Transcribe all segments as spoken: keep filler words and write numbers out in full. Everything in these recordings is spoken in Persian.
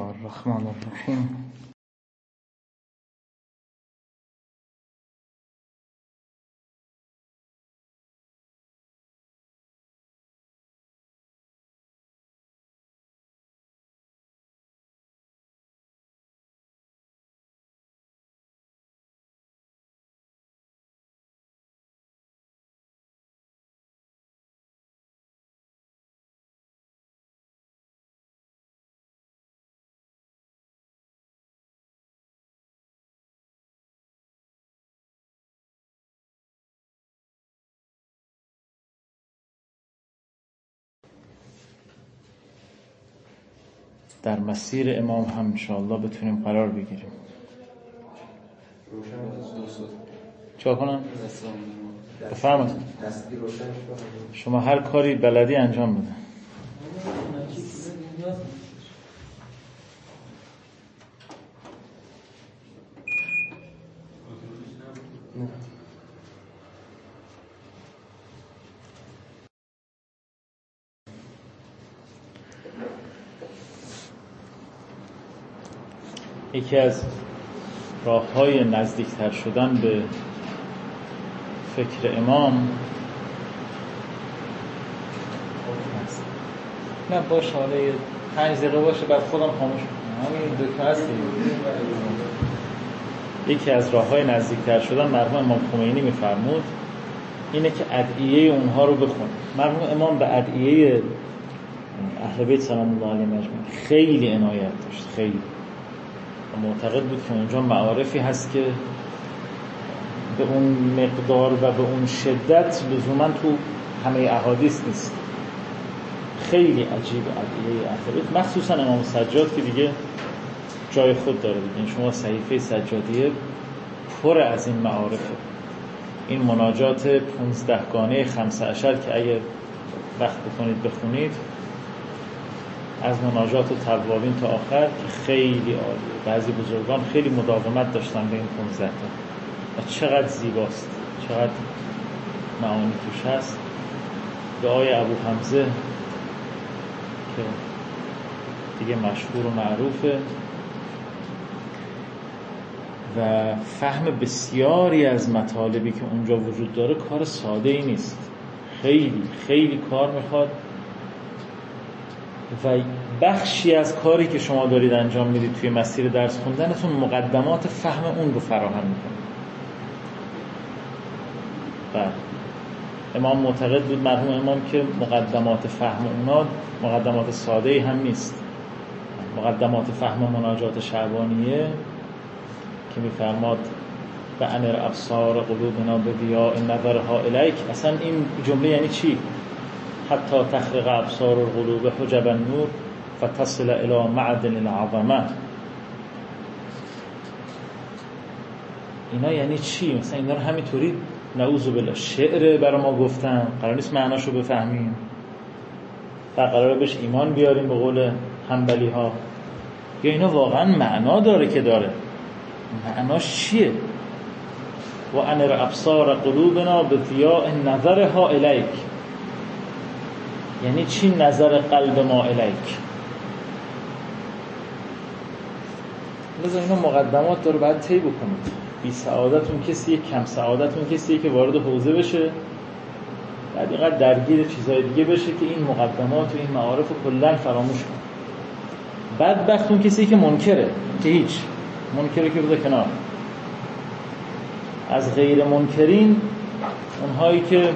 الرحمن الرحیم. در مسیر امام هم انشاءالله بتونیم قرار بگیریم. چه کنم؟ بفرمایید. شما هر کاری بلدی انجام بده. یکی از راه‌های نزدیکتر شدن به فکر امام نه باشه حالا یه پنج دقیقه باشه بعد خودم خاموش کنم. همین دو تا هست. یکی از راه‌های نزدیکتر شدن مرحوم امام خمینی می‌فرمود اینه که ادعیه اونها رو بخون. مرحوم امام به ادعیه اهل بیت سلام الله علیهم اجمعین خیلی عنایت داشت، خیلی معتقد بود که اونجا معارفی هست که به اون مقدار و به اون شدت لزوما تو همه احادیث نیست. خیلی عجیب ادعیه اهل بیت، مخصوصا امام سجاد که دیگه جای خود داره دیگه. شما صحیفه سجادیه پر از این معارفه، این مناجات پونزده گانه خمسه عشر که اگه وقت بکنید بخونید از مناجات و توابین تا آخر که خیلی عالیه. بعضی بزرگان خیلی مداومت داشتن به این پونزده تا و چقدر زیباست، چقدر معانی توش هست. دعای ابو حمزه که دیگه مشهور و معروفه و فهم بسیاری از مطالبی که اونجا وجود داره کار ساده ای نیست، خیلی خیلی کار میخواد و بخشی از کاری که شما دارید انجام میدید توی مسیر درس خوندنتون مقدمات فهم اون رو فراهم میکنه. و امام معتقد بود، مرحوم امام، که مقدمات فهم اونا مقدمات ساده ای هم نیست. مقدمات فهم مناجات شعبانیه که میفرماد و انر ابصار قلوبنا به ضیاء نظرها الیک، اصلا این جمله یعنی چی؟ حتی تخرق ابصار القلوب حجب النور فتصل الى معدن العظمه. اینا یعنی چی؟ مثلا اینا رو همینطوری نعوذ بالله شعر برای ما گفتن، قرار نیست معناشو بفهمیم، قراره بهش ایمان بیاریم به قول حنبلی ها، یا اینا واقعا معنا داره که داره؟ معناش چیه؟ و انر ابصار قلوبنا به ضیاء نظرها الیک، یعنی چی نظر قلب ما الیک؟ لذا اینا مقدمات داره باید طی بکنید. بی سعادتون کسیه، کم سعادتون کسیه که وارد حوزه بشه بعد اینقدر درگیر چیزهای دیگه بشه که این مقدمات و این معارف رو کلن فراموش کنه. بدبختون کسیه که منکره، که هیچ منکره که بده کنار. از غیر منکرین اونهایی که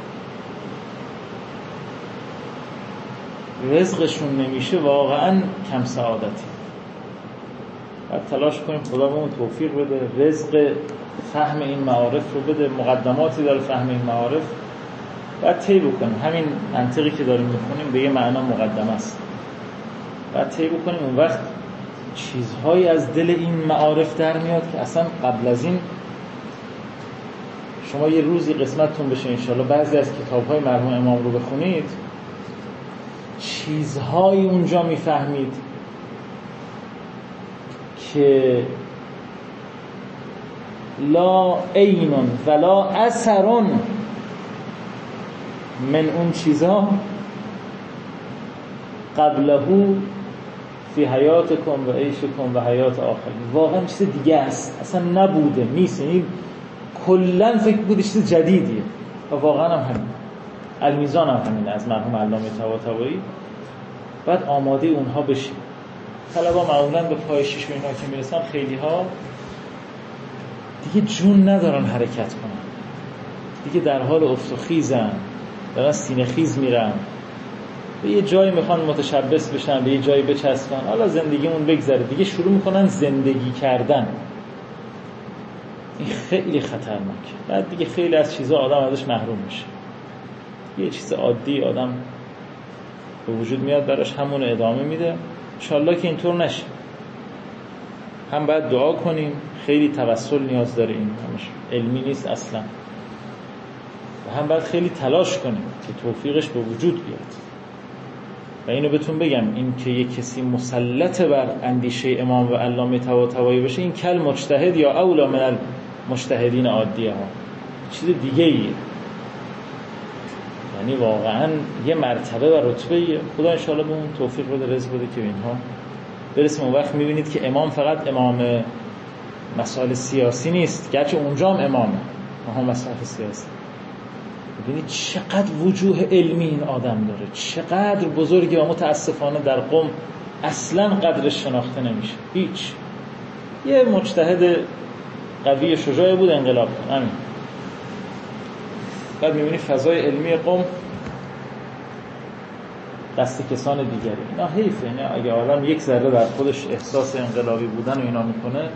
رزقشون نمیشه واقعا کم سعادتی. باید تلاش کنیم خدا بهمون توفیق بده، رزق فهم این معارف رو بده. مقدماتی داره فهم این معارف، باید طی بکنیم. همین منطقی که داریم میخونیم به یه معنا مقدمه است، باید طی بکنیم. اون وقت چیزهایی از دل این معارف در میاد که اصلا قبل از این شما یه روزی قسمتتون بشه انشالله بعضی از کتاب‌های مرحوم امام رو بخونید، چیزهایی اونجا میفهمید که لا عین ولا اثر من اون چیزها قبله فی حیاتکم و عیشکم و حیات آخرین. واقعا چیز دیگه است، اصلا نبوده، نیست، یعنی کلا فکر بوده چیز جدیدیه و واقعا هم همین. المیزان هم همین از مرحوم علامه طباطبایی. بعد آماده اونها بشیم. طلبا معمولا به پای شیش و اینا که میرسن خیلی ها دیگه جون ندارن حرکت کنن، دیگه در حال افت و خیزن، دارن سینه خیز میرن، به یه جایی میخوان متشبث بشن، به یه جایی بچسبن، حالا زندگیمون بگذره، دیگه شروع میکنن زندگی کردن. این خیلی خطرناکه. بعد دیگه خیلی از چیزا آدم ازش محروم میشه. یه چیز عادی آدم به وجود میاد براش، همون ادامه میده. انشالله که اینطور نشه. هم باید دعا کنیم، خیلی توسل نیاز داره، این همش علمی نیست اصلا. و هم باید خیلی تلاش کنیم که توفیقش به وجود بیاد. و اینو بهتون بگم، این که یک کسی مسلط بر اندیشه امام و علامه طباطبایی بشه، این کل مجتهد یا اولا من المجتهدین عادیه ها، چیز دیگه ایه. یعنی واقعا یه مرتبه و رتبه ایه. خدا انشاءالله به اون توفیق بده، رزق بده که اینها برسیم. اون وقت میبینید که امام فقط امام مسائل سیاسی نیست، گرچه اونجا هم امامه، اما مسائل سیاسی. ببینید چقدر وجوه علمی این آدم داره، چقدر بزرگی، و متاسفانه در قم اصلا قدرش شناخته نمیشه. هیچ. یه مجتهد قوی شجاع بود، انقلاب کرد، همین. بعد میبینی فضای علمی قم دست کسان دیگری. اینا حیفه. اینا اگه آدم یک ذره در خودش احساس انقلابی بودن و اینا میکنه،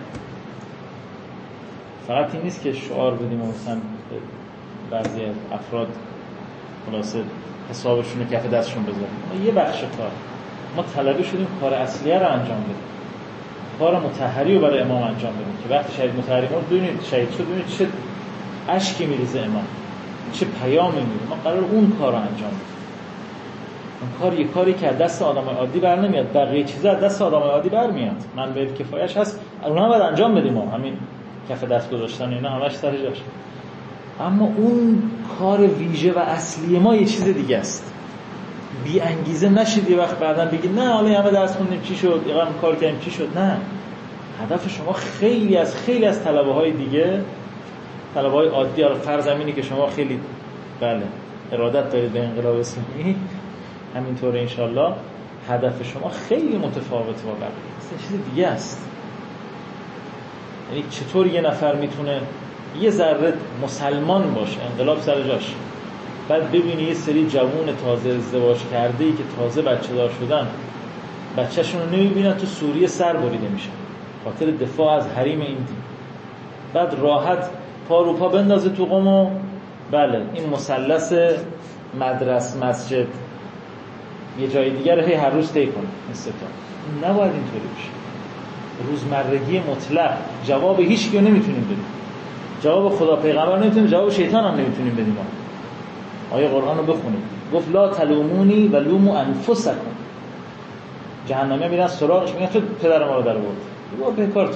فقط این نیست که شعار بدیم و مثلا بعضی افراد خلاصه حسابشون رو کف دستشون بذاریم. یه بخش کار ما طلبه شدیم کار اصلیه رو انجام بدیم، کار مطهری رو برای امام انجام بدیم که وقتی شهید مطهری مرد ببینید شهید شد، ببینید چه اشکی میریزه امام، چه پیامی میده. ما قرار اون کار رو انجام بدیم. اون کار یه کاری که از دست آدم عادی بر نمیاد، بقیه چیزا از دست آدم عادی برمیاد. من به کفایش هست، اونها باید انجام بدیم. ما همین کف دست گذاشتن اینا همش سر جاش. اما اون کار ویژه و اصلی ما یه چیز دیگه است. بی انگیزه نشید یه وقت بعداً بگید نه حالا همه درس خوندیم چی شد، یه وقت کار کردیم چی شد. نه، هدف شما خیلی از خیلی از طلبه‌های دیگه، طلبه‌های عادی، حالا فرض اینه که شما خیلی بله ارادت دارید به انقلاب اسلامی، همینطوره انشالله، هدف شما خیلی متفاوته با بقیه، اصلا چیز دیگه است. یعنی چطور یه نفر میتونه یه ذره مسلمان باشه، انقلاب سر جاش، بعد ببینی یه سری جوون تازه ازدواج کرده ای که تازه بچه دار شدن، بچه‌شون رو نمیبینن تو سوریه سر بریده میشن خاطر دفاع از حریم این دین، بعد راحت پا رو پا بندازه تو قم و بله این مثلث مدرس مسجد یه جای دیگر رو هی هر روز طی کنه. این سه تا نباید اینطوری بشه. روزمرگی مطلق جواب هیچ کیو نمیتونیم بدیم، جواب خدا پیغمبر نمیتونیم، جواب شیطان هم نمیتونیم بدیم. آیه قرآن رو بخونید، گفت لا تلومونی و لوموا انفسکم. جهنمی میرن سراغش میگن تو پدر ما رو در آورد، بابا به کارتون،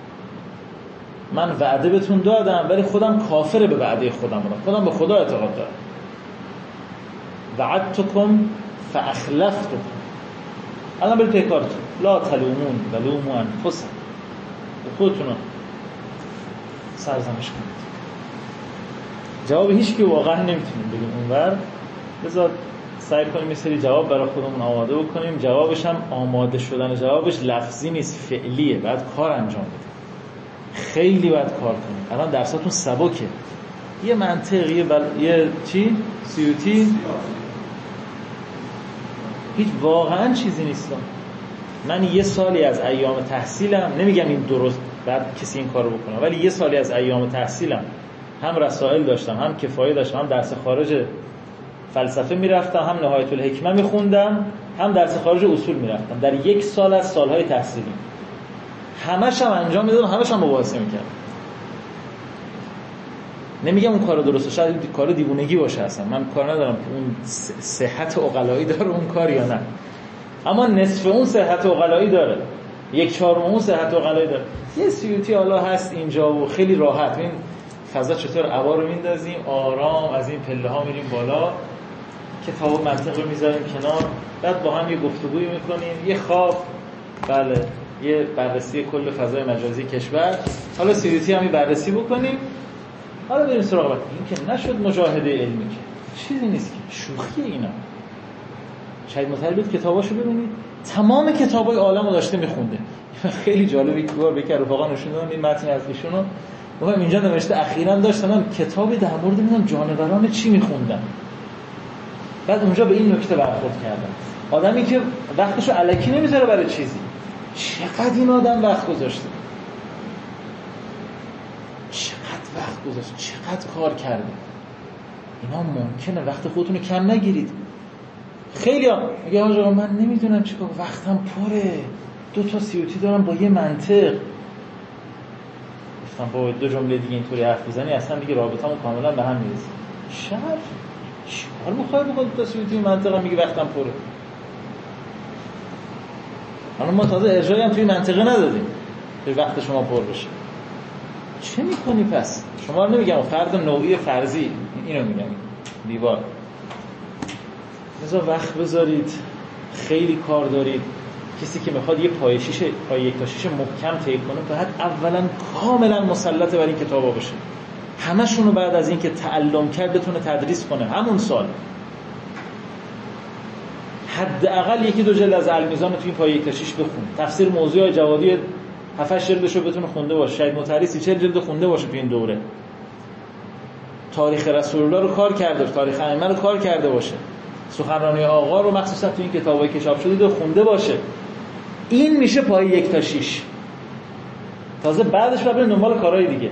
من وعده بهتون دادم ولی خودم کافر به وعده خودم بودم، خودم به خدا اعتقاد دارم. وعدتکم فاخلفتکم، الان برید به کارتون. لا تلومون و لوموا انفسکم، خودتون رو سرزنش کنید. جواب هیچ کی واقعا نمیتونیم بدیم اونور. بذار سعی کنیم یه سری جواب برای خودمون آماده بکنیم. جوابش هم آماده شدن جوابش لفظی نیست، فعلیه. بعد کار انجام بدیم، خیلی باید کار کنیم. الان درساتون سبکه، یه منطقیه بل... یه چی؟ سیوتی هیچ واقعا چیزی نیست. من یه سالی از ایام تحصیلم، نمیگم این درست بعد کسی این کارو بکنه، ولی یه سالی از ایام تحصیلم هم رسائل داشتم، هم کفایه داشتم، هم درس خارج فلسفه میرفتم، هم نهایت الحکمه میخوندم، هم درس خارج اصول میرفتم. در یک سال از سالهای تحصیلی همش هم انجام میدادم، همش هم مباحثه میکردم. نمیگم اون کار درسته، شاید کار دیوونگی باشه، اصلا من کار ندارم که اون صحت عقلایی داره اون کار یا نه، اما نصف اون صحت عقلایی داره، یک چهارم اون صحت عقلایی داره. یه سیوتی حالا هست اینجا و خیلی راحت این فضا چطور عبا رو میندازیم، آرام از این پله ها میریم بالا، کتاب و منطق رو میذاریم کنار، بعد با هم یه گفتگوی میکنیم، یه خواب بله یه بررسی کل فضای مجازی کشور، حالا سیریتی هم بررسی بکنیم، حالا بریم سراغ بعد. این که نشد مجاهده علمی، که چیزی نیست که شوخی اینا. شاید مطالب کتاباشو ببینید، تمام کتابای عالمو داشته میخونده. خیلی جالبه که بار بکر رفقا نشون دادن این متن از ایشونو، گفتم اینجا نوشته اخیراً داشتم کتابی در مورد میگم جانوران چی میخوندن. بعد اونجا به این نکته برخورد کردم، آدمی که وقتشو الکی نمیذاره برای چیزی، چقدر این آدم وقت گذاشته، چقدر وقت گذاشته، چقدر کار کرده. اینا ممکنه وقت خودتون کم نگیرید. خیلی ها میگه آقا من نمیدونم چیکار، وقتم پره، دو تا سیوتی دارم با یه منطق. گفتم با دو جمله دیگه اینطوری حرف بزنی اصلا دیگه رابطمون کاملا به هم میرسه. شرف چیکار میخوای بکنی دو تا سیوتی منطقم میگه وقتم پره؟ حالا ما تازه ارجایی هم توی منطقه ندادیم که وقت شما پر بشه. چه میکنی پس؟ شما رو نمیگم فرد نوعی فرضی، اینو میگم دیوار. مثلا وقت بذارید، خیلی کار دارید. کسی که میخواد یه پای شیشه پای یک تا شیش محکم طی کنه باید اولا کاملا مسلط بر این کتابا باشه. همشون رو بعد از اینکه تعلم کرد بتونه تدریس کنه همون سال. حداقل یکی دو جلد از المیزان رو توی این پای یک تا شش بخونه. تفسیر موضوع جوادی هفت هشت جلدش رو بتونه خونده باشه. شاید متعلی سی چهل جلد خونده باشه توی این دوره. تاریخ رسول الله رو کار کرده باشه، تاریخ ائمه رو کار کرده باشه. سخنرانی آقا رو مخصوصا توی این کتابایی که چاپ شده رو خونده باشه. این میشه پای یک تا شش. تازه بعدش باید بریم دنبال کارهای دیگه.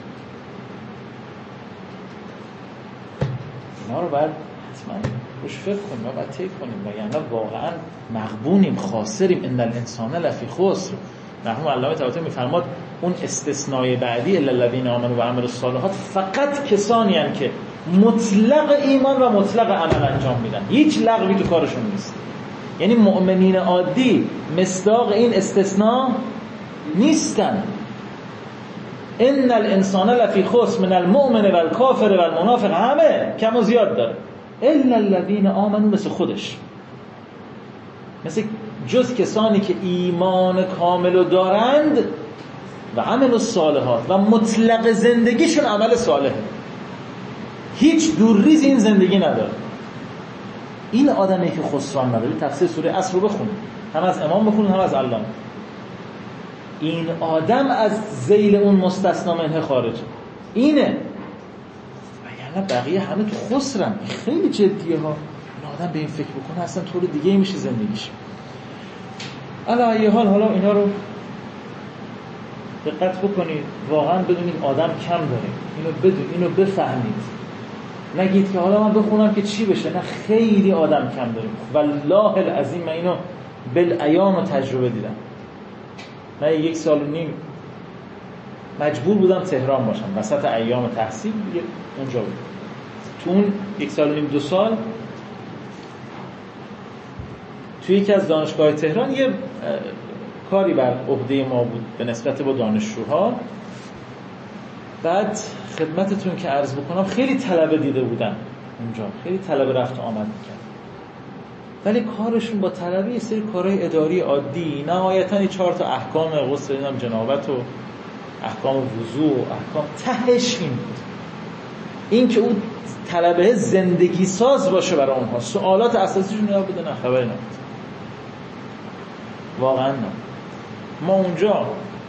اینا رو باید حتما روش فکر کنیم، باید طی کنیم، وگرنه واقعا مغبونیم، خاسریم. ان الانسان لفی خسر. مرحوم علامه طباطبایی میفرماد اون استثنای بعدی الا الذین آمنوا و عملوا الصالحات فقط کسانی هستند که مطلق ایمان و مطلق عمل انجام میدن، هیچ لغوی تو کارشون نیست. یعنی مؤمنین عادی مصداق این استثناء نیستن. ان الانسان لفی خسر من المؤمن و الکافر و المنافق، همه کم و زیاد داره. الا الذین آمنوا، مثل خودش، مثل جز کسانی که ایمان کامل دارند و عمل الصالحات و مطلق زندگیشون عمل صالحه، هیچ دورریز این زندگی نداره. این آدمی که خسران نداره. تفسیر سوره عصر رو بخونید، هم از امام بخونید هم از علامه. این آدم از ذیل اون مستثنا منه خارجه. اینه، وگرنه بقیه همه تو خسرن. خیلی جدیه ها. این آدم به این فکر بکنه اصلا طور دیگه میشه زندگیش. علی ای حال حالا اینا رو دقت بکنید، واقعا بدونید آدم کم داره. اینو بدون، اینو بفهمید. نگید که حالا من بخونم که چی بشه. نه، خیلی آدم کم داریم. والله العظیم من اینو بالعیان و تجربه دیدم. من یک سال و نیم مجبور بودم تهران باشم وسط ایام تحصیل اونجا بودم. تو اون یک سال و نیم دو سال توی یکی از دانشگاه تهران یه کاری بر عهده ما بود به نسبت با دانشجوها. بعد خدمتتون که عرض بکنم خیلی طلبه دیده بودم اونجا، خیلی طلبه رفت و آمد میکرد، ولی کارشون با طلبه یه سری کارهای اداری عادی، نهایتاً چهار تا احکام غسل نام جنابت و احکام وضو و احکام تهش این بود. این که اون طلبه زندگی ساز باشه برای اونها، سوالات اساسیشون یاد بده، نه خبری نبود. واقعا نه. ما اونجا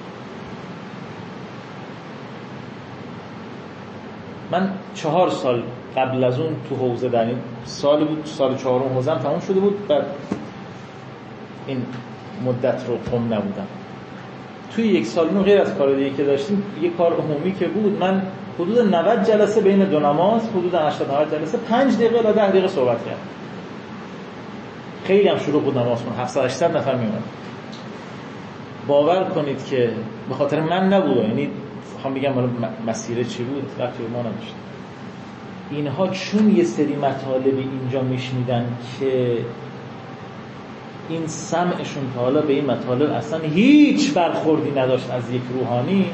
من چهار سال قبل از اون تو حوزه در این سال بود، سال چهارم حوزم تموم شده بود، بعد این مدت رو قم نبودم. توی یک سال اون غیر از کار دیگه که داشتیم، یه کار عمومی که بود، من حدود نود جلسه بین دو نماز، حدود هشتاد نود جلسه پنج دقیقه تا ده دقیقه صحبت کردم. خیلی هم شروع بود نمازمون، هفتصد هشتصد نفر میومد. باور کنید که به خاطر من نبود، یعنی میخوام بگم حالا مسیره چی بود، وقتی ما نداشت. اینها چون یه سری مطالبی اینجا میشنیدن که این سمعشون تا حالا به این مطالب اصلا هیچ برخوردی نداشت از یک روحانی،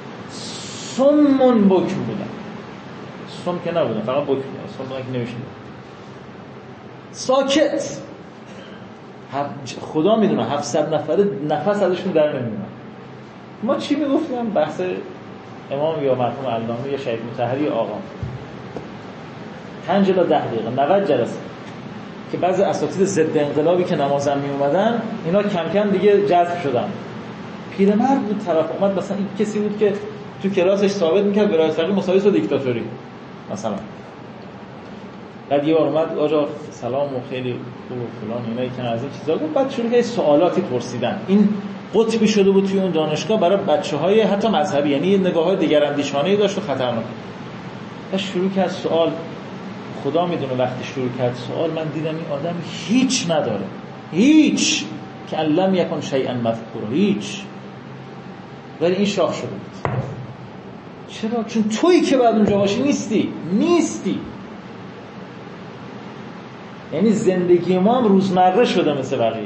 سمون بکم بودن. سم که نبودن، فقط بکم بودن. سم بودن که نمیشنیدن. ساکت. خدا میدونه هفتصد نفره نفس ازشون در نمیاد. ما چی میگفتیم؟ بحث امام یا مرحوم علامه یا شهید مطهری یا آقا پنج الی ده دقیقه نود جلسه که بعضی اساتید ضد انقلابی که نمازم می اومدن اینا کم کم دیگه جذب شدن. پیرمرد بود طرف اومد مثلا این کسی بود که تو کلاسش ثابت میکرد ولایت فقیه مساوی با دیکتاتوری مثلا. بعد یه بار اومد آقا سلام و خیلی خوب و فلان اینا که از این چیزا گفت. بعد شروع کرد سوالاتی پرسیدن. این قطبی شده بود توی اون دانشگاه برای بچه‌های حتی مذهبی، یعنی نگاه‌های دگراندیشانه‌ای داشت و خطرناک. بعد شروع کرد سوال. خدا میدونه وقتی شروع کرد سوال من دیدم این آدم هیچ نداره، هیچ، که علم یکن شیئا مذکورا، هیچ. ولی این شاخ شده بود. چرا؟ چون تویی که بعد اونجا باشی نیستی نیستی یعنی زندگی ما هم روزمره شده مثل بقیه.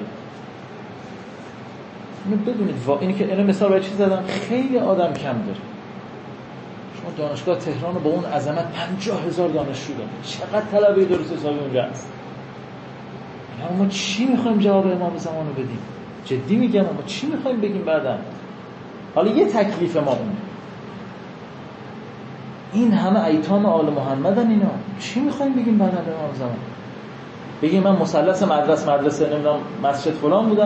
اینو بدونید واقعا اینی که اینو مثال برای چیز زدم خیلی آدم کم داره. شما دانشگاه تهران رو با اون عظمت پنجاه هزار دانشجو داره، چقدر طلبه درست حسابی اونجا هست. ما چی میخوایم جواب امام زمان رو بدیم؟ جدی میگم ما چی میخوایم بگیم بعداً؟ حالا یه تکلیف ما اونه. این همه ایتام آل محمدن اینا. چی میخوایم بگیم بعداً امام زمان؟ بگیم من مثلث مدرسه مدرسه نمیدونم مسجد فلان بودم،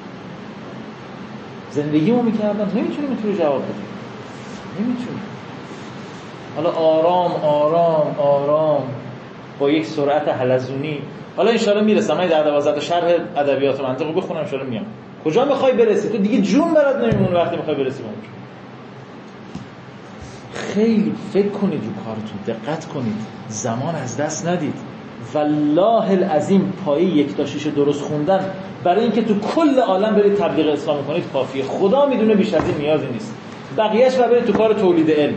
زندگیمو میکردم. نمیتونیم اینطوری جواب بدیم، نمیتونیم. حالا آرام آرام آرام با یک سرعت حلزونی. حالا ان شاءالله میرسم. من در دوازده شرح ادبیات و منطق رو بخونم ان شاءالله میام. کجا میخوای برسی؟ تو دیگه جون برات نمیمونه وقتی میخوای برسی به اونجا. خیلی فکر کنید رو کارتون، دقت کنید، زمان از دست ندید. والله العظیم پای یک تا شیش درست خوندن برای اینکه تو کل عالم برید تبلیغ اسلام کنید کافیه. خدا میدونه بیش از این نیازی نیست. بقیه‌اش رو برید تو کار تولید علم،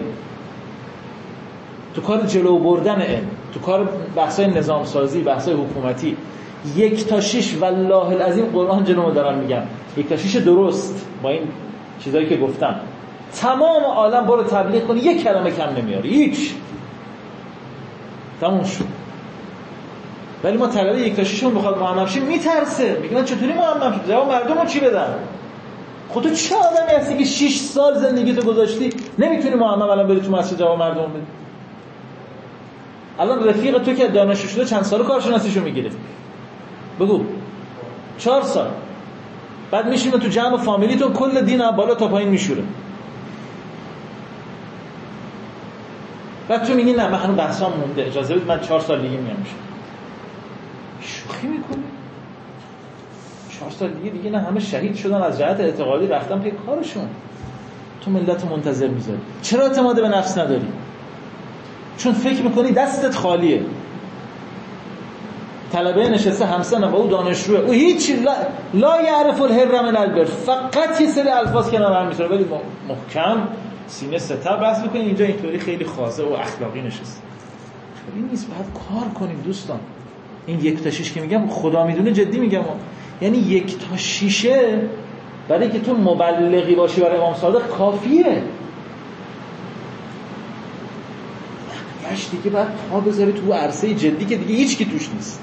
تو کار جلو بردن علم، تو کار بحثای نظام سازی، بحثای حکومتی. یک تا شیش والله العظیم قرآن جلومو دارم میگم، یک تا شیش درست با این چیزایی که گفتم تمام عالم برو تبلیغ کنی یک کلمه کم نمیاری، هیچ، تموم شد. ولی ما طلبه یک تا شیشمون بخواد معمم شه میترسه، میگه من چطوری معمم شم؟ جواب مردمو چی بدم؟ خود تو چه آدمی هستی که شش سال زندگیتو گذاشتی نمیتونی معمم الان بری تو مسجد جواب مردم بدی؟ الان رفیق تو که دانشجو شده چند سال کارشناسیشو میگیره؟ بگو. چهار سال. بعد میشینه تو جمع فامیلی تو کل دین بالا تا پایین میشوره. بعد تو میگی نه من هنوز بحثام مونده، اجازه بدید من چهار سال دیگه میام. شوخی میکنی؟ چهار سال دیگه دیگه نه همه شهید شدن از جهت اعتقادی رفتن پی کارشون. تو ملت منتظر میذاری. چرا اعتماد به نفس نداری؟ چون فکر میکنی دستت خالیه. طلبه نشسته همسن با او دانشجوه، او هیچ لا, لا یعرف الحر من البر، فقط یه سری الفاظ کنار هم میذاره ولی محکم سینه ستر بحث میکنی. اینجا اینطوری خیلی خاضع و اخلاقی نشسته. این نیست. باید کار کنیم دوستان. این یک تا شیش که میگم خدا میدونه جدی میگم، یعنی یک تا شیشه برای که تو مبلغی باشی برای امام صادق کافیه. بقیه‌اش دیگه باید پا بذاری تو عرصه جدی که دیگه هیچ کی توش نیست،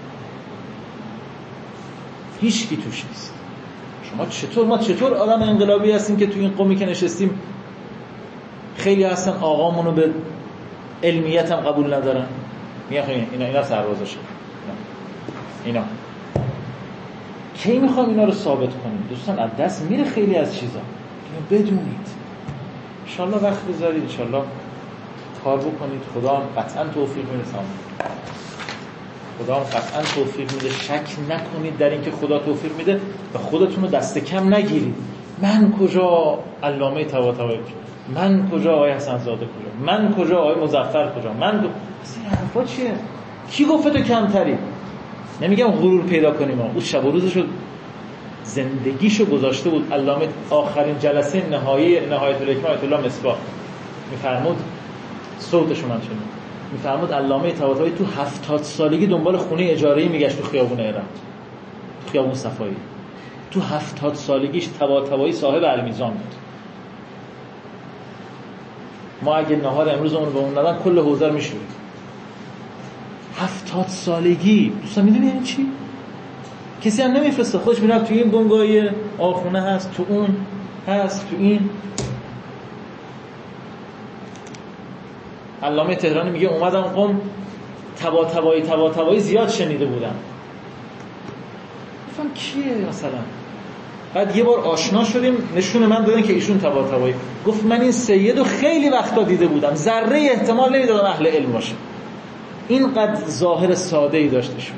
هیچ کی توش نیست. شما چطور ما چطور آدم انقلابی هستیم که تو این قومی که نشستیم خیلی هستن آقامونو به علمیت هم قبول ندارن، میگن اینا اینا سربازاشه، اینا کی میخوام اینا رو ثابت کنیم دوستان؟ از دست میره خیلی از چیزا. اینو بدونید. ان شاء الله وقت بذارید، ان شاء الله کار بکنید. خدا هم قطعا توفیق میده. خدا هم قطعا توفیق میده. شک نکنید در اینکه خدا توفیق میده و خودتون رو دست کم نگیرید. من کجا علامه طباطبایی، من کجا آقای حسن زاده کجا، من کجا آقای مظفر کجا، من دو... اصلا حرفا چیه؟ کی گفته تو کمتری؟ نمیگم غرور پیدا کنیم. اون شب و روزشو زندگیشو گذاشته بود. علامه آخرین جلسه نهایی نهایت الحکمه آیت الله مصباح میفرمود، صوتشو من شنیدم، میفرمود علامه طباطبایی تو هفتاد سالگی دنبال خونه اجاره‌ای میگشت تو خیابون ایران، تو خیابون صفایی. تو هفتاد سالگیش طباطبایی صاحب المیزان بود. ما اگه نهار امروزمون به اون ندن کل حوزه رو میشورید. هفتاد سالگی دوستان میدونی یعنی چی؟ کسی هم نمیفرسته، خودش میره تو این بنگاه آخونه هست، تو اون هست، تو این. علامه تهرانی میگه اومدم قم تبا تبایی تبا تبایی زیاد شنیده بودم. گفتم کیه مثلا؟ بعد یه بار آشنا شدیم، نشون من دادن که ایشون تبا تبایی. گفت من این سیدو خیلی وقتا دیده بودم، ذره احتمال نمیدادم اهل علم باشه. اینقدر ظاهر ساده ای داشتشون.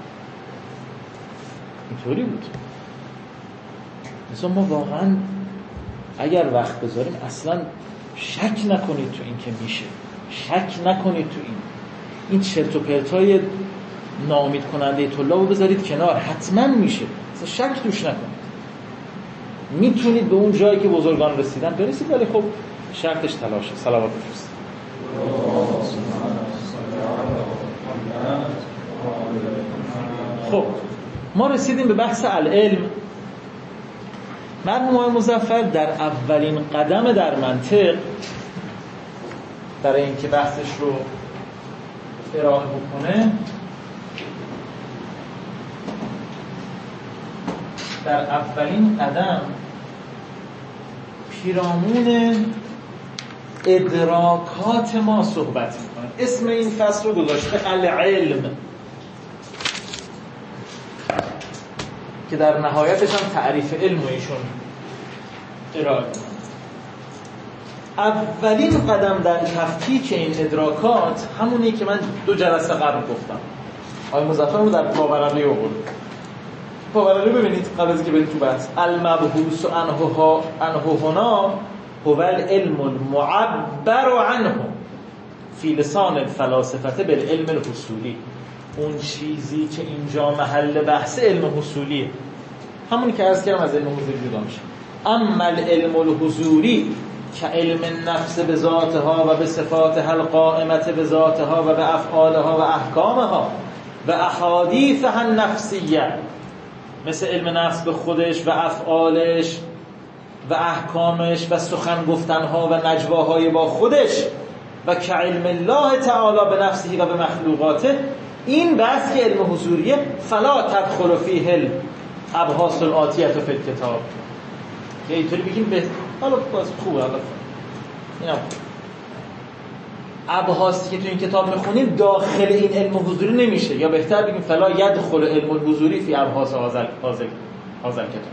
اینطوری بود. مثلا ما واقعا اگر وقت بذاریم اصلا شک نکنید تو این که میشه، شک نکنید تو این این چرت و پرتای ناامید کننده طلابو بذارید کنار، حتما میشه، اصلا شک توش نکنید. میتونید به اون جایی که بزرگان رسیدن برسید، ولی خب شرطش تلاشه. صلوات بفرستید. خب ما رسیدیم به بحث العلم. مرحوم آقای مظفر در اولین قدم در منطق، برای اینکه بحثش رو ارائه بکنه، در اولین قدم پیرامون ادراکات ما صحبت میکنه. اسم این فصل رو گذاشته العلم، که در نهایتش هم تعریف علم و ایشون ارائه کنه. اولین قدم در تفکیک این ادراکات همونی که من دو جلسه قبل گفتم. آقای مظفر رو در پاورقی آورد. پاورقی ببینید قبل از اینکه بریم تو بحث. المبحوث عنه هنا هو العلم المعبر عنه فی لسان الفلاسفه بالعلم الحصولی. اون چیزی که اینجا محل بحث علم حصولیه، همونی که عرض کردم از علم حضوری جدا میشه. اما العلم الحضوری که علم النفس به ذاتها و به صفاتها القائمه به ذاتها و به افعالها و احکامها و احادیثها النفسیه، مثل علم نفس به خودش و افعالش و احکامش و سخن گفتنها و نجواهای با خودش و که علم الله تعالی به نفسه و به مخلوقاته. این بحث که علم حضوریه، فلا تدخل فیه الابحاث الآتیه فی الکتاب. یه اینطوری بگیم به حالا باز خوبه، حالا اینا ابحاثی که تو این کتاب میخونیم داخل این علم حضوری نمیشه، یا بهتر بگیم فلا یدخل علم الحضوری فی ابحاث هذا الکتاب.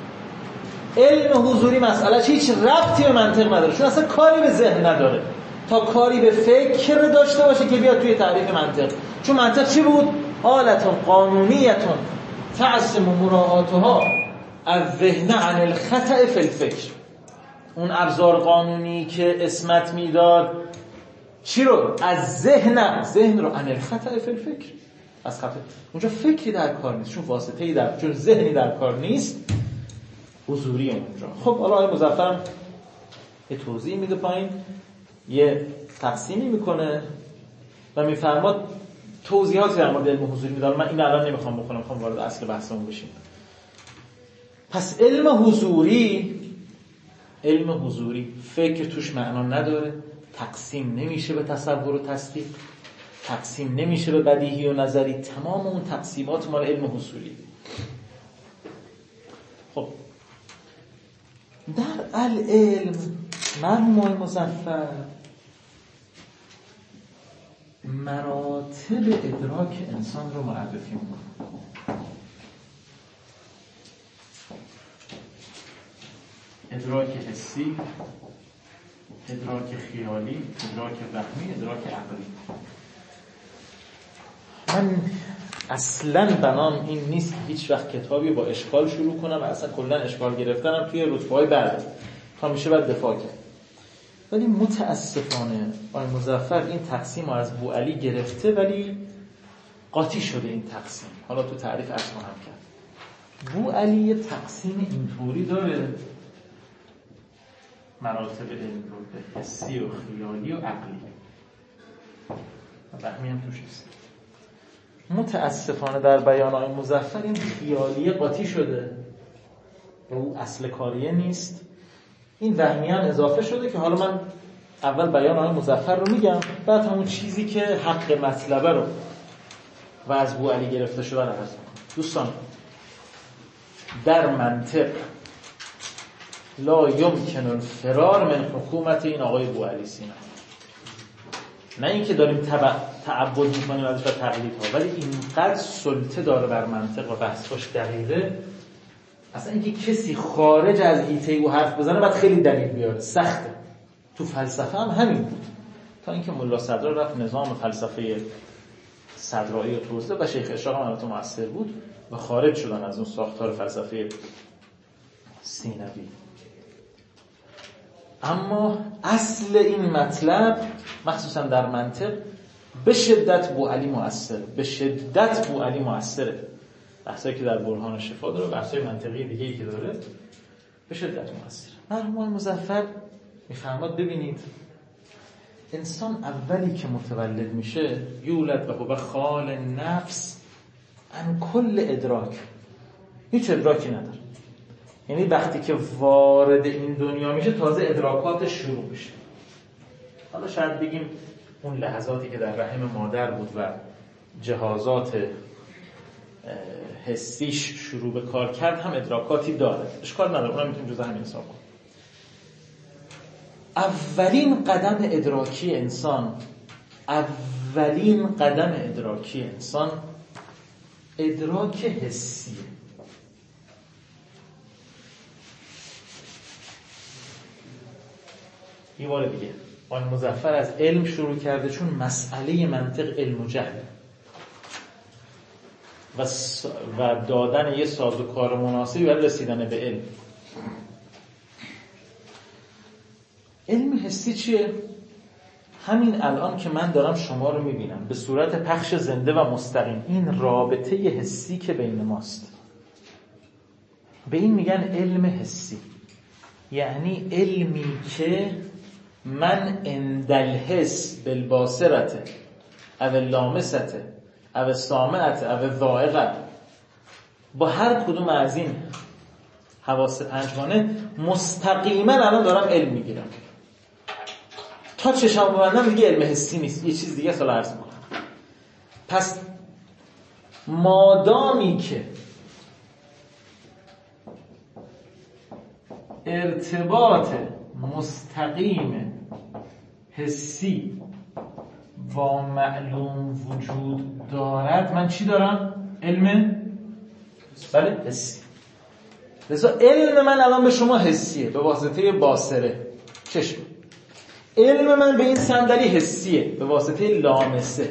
علم حضوری مسئلهش هیچ ربطی به منطق نداره، چون اصلا کاری به ذهن نداره تا کاری به فکر داشته باشه که بیاد توی تعریف منطق. چون منطق چی بود؟ حالتون قانونیتون تعصم مراعاتها الذهن عن الخطأ فی الفکر. اون ابزار قانونی که اسمت میداد چی رو؟ از ذهن، ذهن رو عن الخطأ فی الفکر، از خطا. اونجا فکری در کار نیست، چون واسطه‌ای در، چون ذهنی در کار نیست، حضوری اونجا. خب حالا آقای مظفر یه توضیح میده پایین، یه تقسیمی میکنه و میفرماد توضیحاتی در مورد علم حضوری میده. من این الان نمیخوام بخونم، میخوام وارد اصل بحثمون بشیم. پس علم حضوری، علم حضوری فکر توش معنا نداره، تقسیم نمیشه به تصور و تصدیق، تقسیم نمیشه به بدیهی و نظری. تمام اون تقسیمات مال علم حضوری. خب در العلم مرحوم آقای مظفر مراتب ادراک انسان رو معرفی می‌کنه. ادراک حسی، ادراک خیالی، ادراک وهمی، ادراک عقلی. من اصلاً بنام این نیست که هیچ وقت کتابی با اشکال شروع کنم و اصلا کلاً اشکال گرفتنم توی رتبه‌های بعد تا میشه بعد دفاع کرد. ولی متاسفانه آقای مظفر این تقسیم رو از بوعلی گرفته، ولی قاطی شده این تقسیم. حالا تو تعریف عرض خواهم کرد. بوعلی یه تقسیم اینطوری داره مراتب علم رو به حسی و خیالی و عقلی، و وهمی هم توش هست. متاسفانه در بیان آقای مظفر این خیالی قاطی شده و او اصل کاریه نیست. این وهمی هم اضافه شده که حالا من اول بیان آقای مظفر رو میگم، بعد همون چیزی که حق مطلبه رو و از بوعلی گرفته شده رو عرض می‌کنم. دوستان در منطق لا یمکن الفرار من حکومت این آقای بوعلی سینا. نه اینکه داریم تبع تعبد میکنیم ازش و تقلید ها، ولی اینقدر سلطه داره بر منطق و بحثش دقیقه، اصلا اینکه کسی خارج از حیطه او حرف بزنه باید خیلی دلیل بیاره، سخته. تو فلسفه هم همین بود، تا اینکه ملا صدرا رفت نظام فلسفه صدرایی رو توسعه و شیخ اشراق هم البته مؤثر بود و خارج شدن از اون ساختار فلسفه سینوی. اما اصل این مطلب مخصوصا در منطق به شدت بوعلی مؤثر، به شدت بوعلی مؤثره. بحثایی که در برهان شفا داره، بحثای منطقی دیگه‌ای که داره، به شدت مؤثر. مرحوم مظفر میفرماد ببینید انسان اولی که متولد میشه یولد و هو خال نفس عن کل ادراک، هیچ ادراکی نداره. یعنی وقتی که وارد این دنیا میشه تازه ادراکاتش شروع میشه. حالا شاید بگیم اون لحظاتی که در رحم مادر بود و جهازات حسیش شروع به کار کرد هم ادراکاتی داره، اشکال نداره، اونم میتونیم جزء همین حساب کنیم. اولین قدم ادراکی انسان اولین قدم ادراکی انسان ادراک حسیه. یه بار دیگه آن مظفر از علم شروع کرده، چون مسئله منطق علم و جهل و, س... و دادن یه سازوکار مناسبی برای رسیدن به علم. علم حسی چیه؟ همین الان که من دارم شما رو میبینم به صورت پخش زنده و مستقیم، این رابطه حسی که بین ماست، به این میگن علم حسی. یعنی علمی که من اندل حس بالباصرته او لامسته او سامعته او ذائقه، با هر کدوم از این حواس پنجگانه مستقیما الان دارم علم میگیرم. تا چشم ببندم دیگه علم حسی نیست، یه چیز دیگه سال عرض میکنم. پس مادامی که ارتباط مستقیم حسی با معلوم وجود دارد، من چی دارم؟ علم بله حسی. لذا علم من الان به شما حسیه به واسطه باصره چشم، علم من به این صندلی حسیه به واسطه لامسه،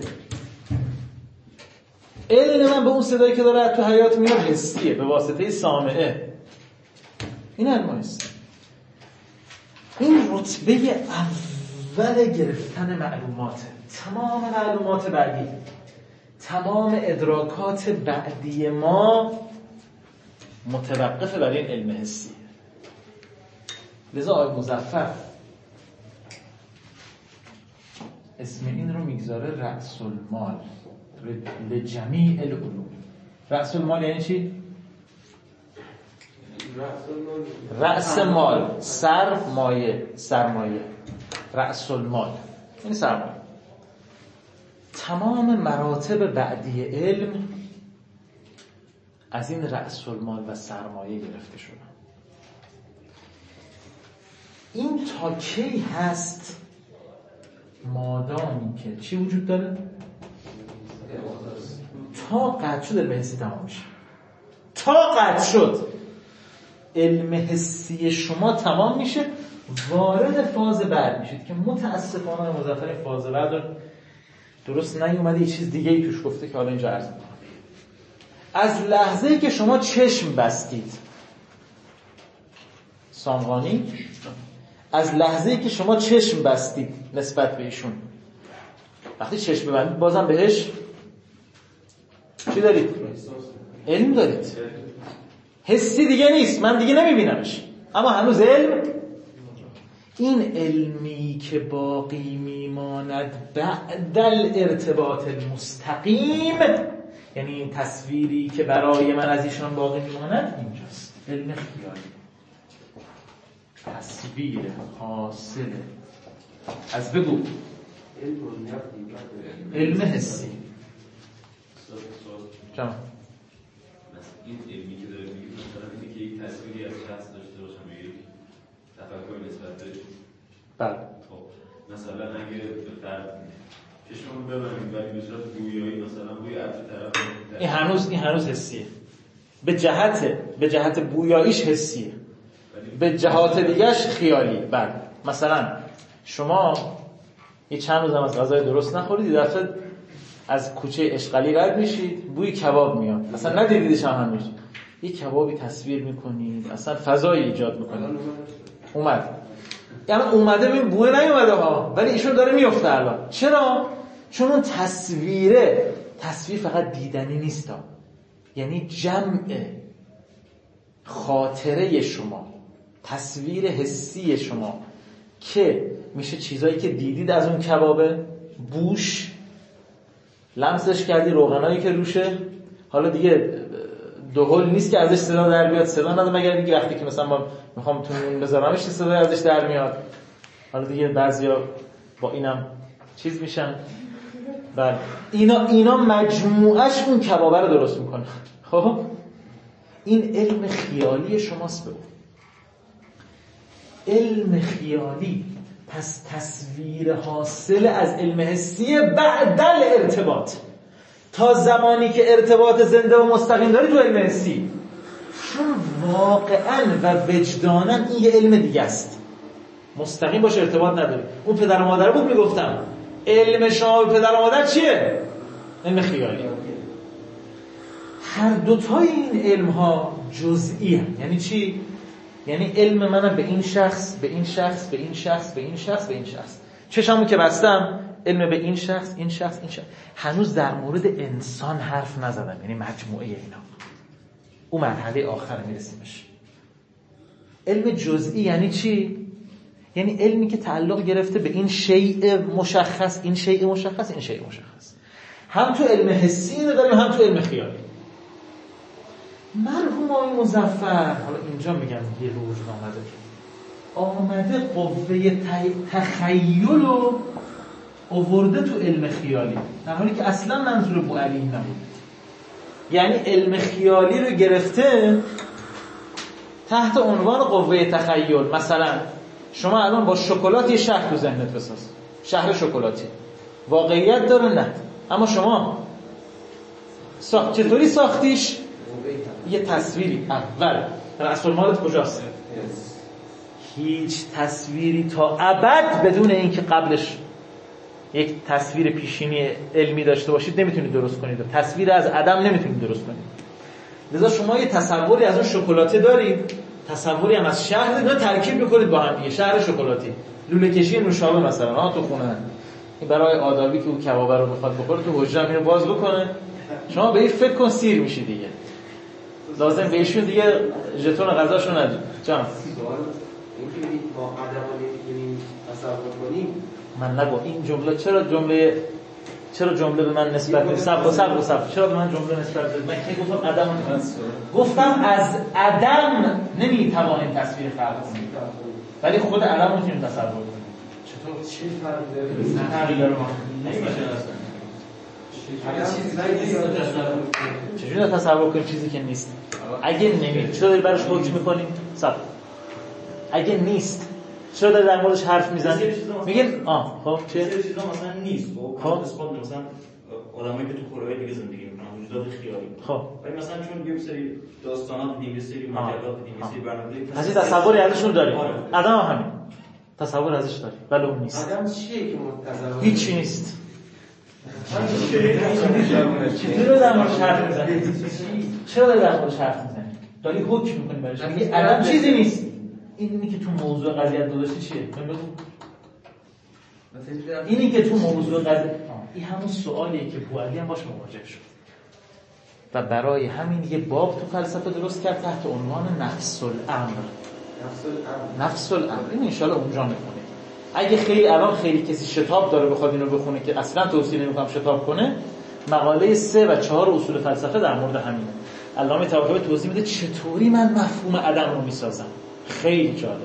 علم من به اون صدایی که داره تو حیات میاد حسیه به واسطه سامعه. این علم حسی. این رتبه اول گرفتن معلوماته. تمام معلومات بعدی، تمام ادراکات بعدی ما متوقف بر این علم حسی. لذا آقای مظفر اسم این رو میگذاره رأس المال لجمیع العلوم. رأس المال یعنی چی؟ رأس مال، سر مایه، سرمایه. رأس المال یعنی سرمایه. تمام مراتب بعدی علم از این رأس المال و سرمایه گرفته شده. این تا کی هست؟ مادامی که چی وجود داره؟ تا قطع شد علم حسی تمام میشه. تا قطع شد علم حسی شما تمام میشه، وارد فاز بعد میشید که متاسفانه مظفر این فاز بعد رو درست نیومده، یه چیز دیگه ای توش گفته که حالا اینجا عرض میکنم. از لحظه‌ای که شما چشم بستید، سامغانی از لحظه‌ای که شما چشم بستید نسبت به ایشون، وقتی چشم ببندید بازم بهش چی دارید؟ علم دارید. حسی دیگه نیست، من دیگه نمیبینمش، اما هنوز علم. این علمی که باقی میماند بعد الارتباط المستقیم، یعنی این تصویری که برای من از ایشان باقی میماند، اینجاست. علم خیالی، تصویر حاصل از بگو علم حسی. جمع این علمی که داره میگه مثلا تصویری از شخص داشته باشم یک تفکر نسبت بهش. بله. خب مثلا اگه فرد چشممو ببریم ولی به صورت گویایی مثلا بوی عطر طرف این هنوز این هنوز حسیه. به جهت به جهت بویاییش حسیه. به جهات دیگه‌اش خیالی. بله. مثلا شما یه چند روز هم از غذای درست نخورید، یه دفعه از کوچه اشغالی رد میشید، بوی کباب میاد. اصلا ندیدیدش هم همیشه. یه کبابی تصویر میکنید، اصلا فضایی ایجاد میکنید. اومد. یعنی اومده ببین بوی نیومده ها، ولی ایشون داره میفته الان. چرا؟ چون اون تصویره، تصویر فقط دیدنی نیست ها. یعنی جمع خاطره شما، تصویر حسی شما که میشه چیزایی که دیدید از اون کبابه، بوش، لمسش کردی، روغنایی که روشه، حالا دیگه دهل نیست که ازش صدا در بیاد، صدا نده مگر دیگه وقتی که مثلا ما میخوام تو نون بذارمش صدا ازش در میاد. حالا دیگه بعضیا با اینم چیز میشن. بله اینا اینا مجموعش اون کبابه رو درست میکنه. خب این علم خیالی شماست. به علم خیالی پس تصویر حاصل از علم حسی بعد الارتباط. تا زمانی که ارتباط زنده و مستقیم داری تو علم حسی، چون واقعا و وجدانا این یه علم دیگه است، مستقیم باشه ارتباط نداری. اون پدر و مادر بود میگفتم علم شما و پدر و مادر چیه؟ علم خیالی. هر دوتای این علم ها جزئی هست. یعنی چی؟ یعنی علم منم به این شخص، به این شخص، به این شخص، به این شخص، به این شخص. چشمو که بستم علم به این شخص، این شخص، این شخص. هنوز در مورد انسان حرف نزدم، یعنی مجموعه اینا. اون مرحله آخر میرسیمش. علم جزئی یعنی چی؟ یعنی علمی که تعلق گرفته به این شیء مشخص، این شیء مشخص، این شیء مشخص. هم تو علم حسی اینو داریم، هم تو علم خیالی. مرحوم آقای مظفر، حالا اینجا میگم یه روز آمده آمده قوه تخیل رو آورده تو علم خیالی، در حالی که اصلا منظور بوعلی نبود. یعنی علم خیالی رو گرفته تحت عنوان قوه تخیل. مثلا شما الان با شکلات یه شهر تو ذهنت بساز، شهر شکلاتی واقعیت داره نه، اما شما ساخت چطوری ساختیش؟ یه تصویری اول رأس المالت کجاست؟ هیچ تصویری تا ابد بدون اینکه قبلش یک تصویر پیشینی علمی داشته باشید نمیتونید درست کنید. تصویر از عدم نمیتونید درست کنید. لذا شما یه تصوری از اون شکلاته دارید، تصوری هم از شهر دارید، ترکیب میکنید با هم دیگه. شهر شکلاتی، لوله کشی نوشابه مثلا ها تو خونه، این برای آدابی که اون کبابه رو بخواد بخوره تو حجره اینو باز بکنه، شما به این فکر کن سیر میشی دیگه. لازم بهشون دیگه ژتون غذاشو ندید. جان سوال اینکه میگید ما عدم نمیتونیم تصور کنیم، من نگو این جمله چرا جمله چرا جمله به من نسبت به صبر و صبر و صبر چرا به من جمله نسبت به من کی گفتم عدم گفتم از عدم نمیتوانیم تصویر خلق کنیم، ولی خود عدم میتونیم تصور کنیم. چطور چه فرقی داره؟ فرقی داره ما چجوری تصور کنیم چیزی که نیست؟ اگه نمید چرا داری براش حکم میکنیم؟ صبر. اگه نیست چرا داری در موردش حرف میزنی؟ میگه آه خب چه؟ چه چیزا مثلا نیست. خب نسبت مثلا آدمایی که تو کره دیگه زندگی میکنن وجودات خیالی. خب ولی مثلا چون یه سری داستانات دیگه، سری ماجرات دیگه، سری برنامه‌ای از این تصوری ازشون داریم. آدم همین تصور ازش داریم ولی اون نیست. آدم چیه که منتظر هیچی نیست. چطور در موردش حرف میزنی؟ چرا داری در موردش حرف میزنی؟ داری حکم میکنی برایش. میگه عدم چیزی نیست. اینی که تو موضوع قضیه گذاشتی چیه؟ من بگو. اینی که تو موضوع قضیه این همون سوالیه که بوعلی هم باش مواجه شد و برای همین یه باب تو فلسفه درست کرد تحت عنوان نفس الامر. نفس الامر. نفس الامر. این ان شاء الله اونجا میخونه. اگه خیلی الان خیلی کسی شتاب داره بخواد اینو بخونه که اصلا توصیه نمیکنم شتاب کنه، مقاله سه و چهار اصول فلسفه در مورد همینه. علامه طباطبایی توضیح میده چطوری من مفهوم عدم رو میسازم. خیلی جالبه.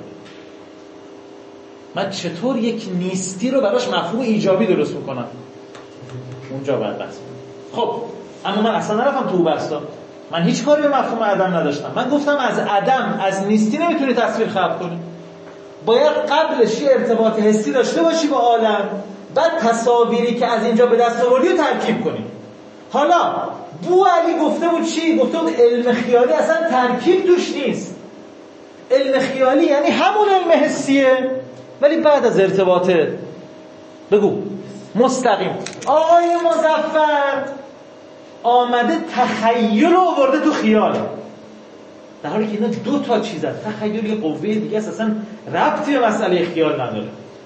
من چطور یک نیستی رو براش مفهوم ایجابی درست میکنم. اونجا باید بحث کنم. خب اما من اصلا نرفتم تو بحثا. من هیچ کاری به مفهوم عدم نداشتم. من گفتم از عدم، از نیستی نمیتونی تصویر خلق کنی. باید قبلش یه ارتباط حسی داشته باشی با عالم، بعد تصاویری که از اینجا به دست آوردی رو ترکیب کنی. حالا بو علی گفته بود چی؟ گفته بود علم خیالی اصلا ترکیب توش نیست. علم خیالی یعنی همون علم حسیه ولی بعد از ارتباط بگو مستقیم. آقای مظفر آمده تخیل رو آورده تو خیال، در حالی که اینا دو تا چیز هست. تخیل یه قوه دیگه است، اصلا ربطی به مسئله خیال نداره.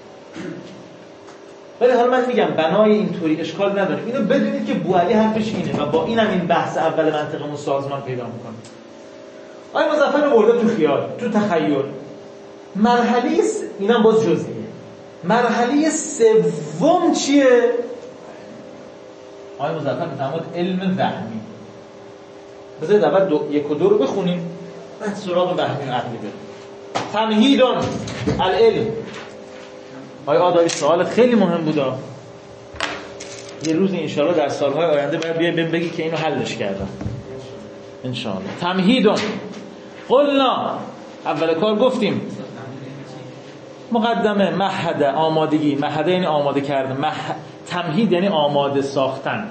ولی حالا من میگم بنای اینطوری اشکال نداره. اینو بدونید که بوعلی حرفش اینه و با اینم این بحث اول منطقمون سازمان پیدا میکنه. آقای مظفر رو برده تو خیال، تو تخیل. مرحله س... اینم باز جزئیه. مرحله سوم چیه؟ آقای مظفر میفرماد علم وهمی. بذارید اول دو... یک و دو رو بخونیم بعد سراغ وهمی و عقلی بریم. تمهیدون العلم. آقای آدابی سوال خیلی مهم بوده. یه روز انشاءالله در سالهای آینده باید بیایم بگی که اینو حلش کردم انشاءالله. تمهیدون قلنا، اول کار گفتیم مقدمه، مهده آمادگی، مهده یعنی آماده کردن، مه... تمهید یعنی آماده ساختن.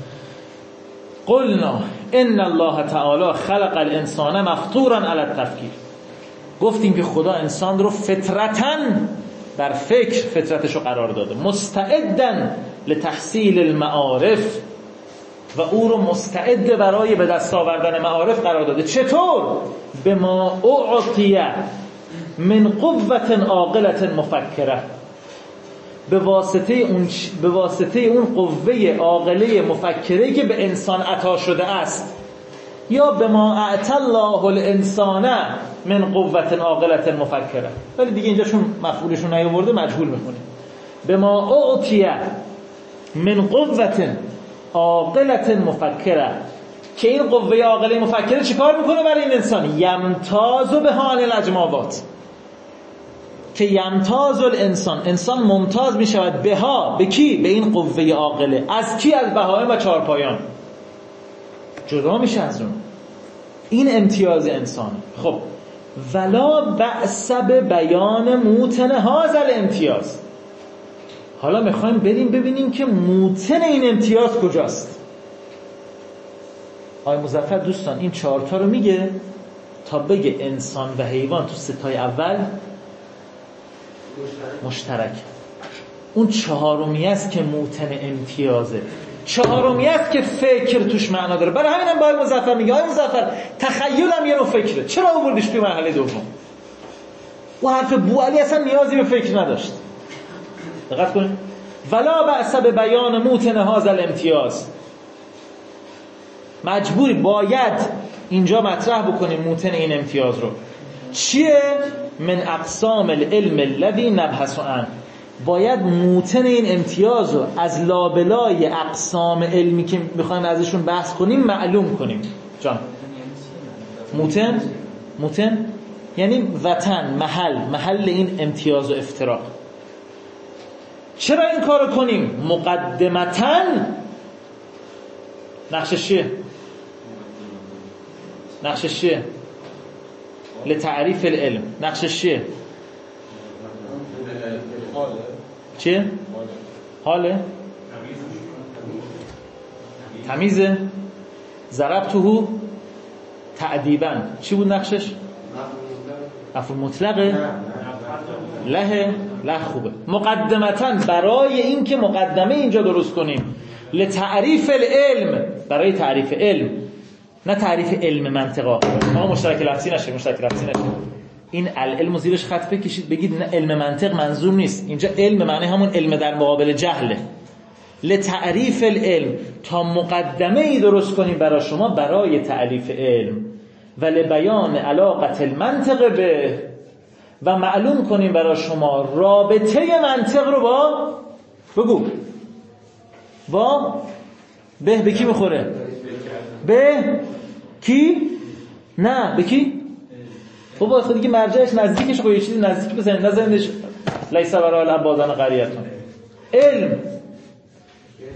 قلنا ان الله تعالی خلق الانسان مفطورا علی التفکیر. گفتیم که خدا انسان رو فطرتاً در فکر فطرتشو قرار داده، مستعدن لتحصیل المعارف، و او رو مستعد برای به دست آوردن معارف قرار داده. چطور؟ به ما اعطیه من قوت عاقله مفکره، به واسطه اون به واسطه اون قوه عاقله مفکره که به انسان عطا شده است. یا به ما اعطى الله الانسان من قوت عاقله مفکره، ولی دیگه اینجا چون مفعولشون نیاورده مجهول میخونه. به ما اعطیه من قوت عاقله مفکره، که این قوه عاقله مفکره چیکار میکنه برای این انسان؟ یمتاز بها عن الاجماوات، که یمتاز الانسان، انسان ممتاز میشود بها، به کی؟ به این قوه عاقله. از کی؟ از بهائم و چهارپایان جدا میشه از اون. این امتیاز انسان. خب ولا بأس بیان موتن هذا الامتیاز. حالا میخوایم بریم ببینیم که موتن این امتیاز کجاست. آقای مظفر دوستان این چهار تا رو میگه تا بگه انسان و حیوان تو ستای اول مشترک. اون چهارمی است که موتن امتیازه، چهارمی است که فکر توش معنا داره. برای همینم با آقای مظفر میگه آقای مظفر تخیلم یه نوع فکره، چرا آوردیش توی مرحله دوم؟ و حرف بوعلی اصلا نیازی به فکر نداشت. دقت کنید. ولا بأس بیان موتن هذا الامتیاز. مجبوری باید اینجا مطرح بکنیم موتن این امتیاز رو. چیه؟ من اقسام العلم الذي نبحث عنه. باید موتن این امتیاز رو از لابلای اقسام علمی که میخوایم ازشون بحث کنیم معلوم کنیم. جان موتن موتن یعنی وطن، محل، محل این امتیاز و افتراق. چرا این کارو کنیم؟ مقدمتاً نقشش چیه؟ نقشش چیه؟ لتعریف العلم. نقشش چیه؟ چیه؟ حاله؟ تمیزه؟ ضربته تعدیباً. چی بود نقشش؟ مفعول مطلقه؟ له له خوبه. مقدمتاً برای این که مقدمه اینجا درست کنیم، لتعریف العلم، برای تعریف علم، نه تعریف علم منطقا. آقا مشترک لفظی نشه، مشترک لفظی نشه. این العلم زیرش خط بکشید بگید نه علم منطق منظور نیست. اینجا علم معنی همون علم در مقابل جهله. لتعریف العلم، تا مقدمه ای درست کنیم برای شما برای تعریف علم، و لبیان علاقه المنطق به، و معلوم کنیم برای شما رابطه منطق رو با بگو با به به کی میخوره؟ به کی؟ نه به کی؟ بابا خودی که مرجعش نزدیکش خب یه چیزی نزدیک بزنید، نزنیدش لیس برای الابازان قریتون. علم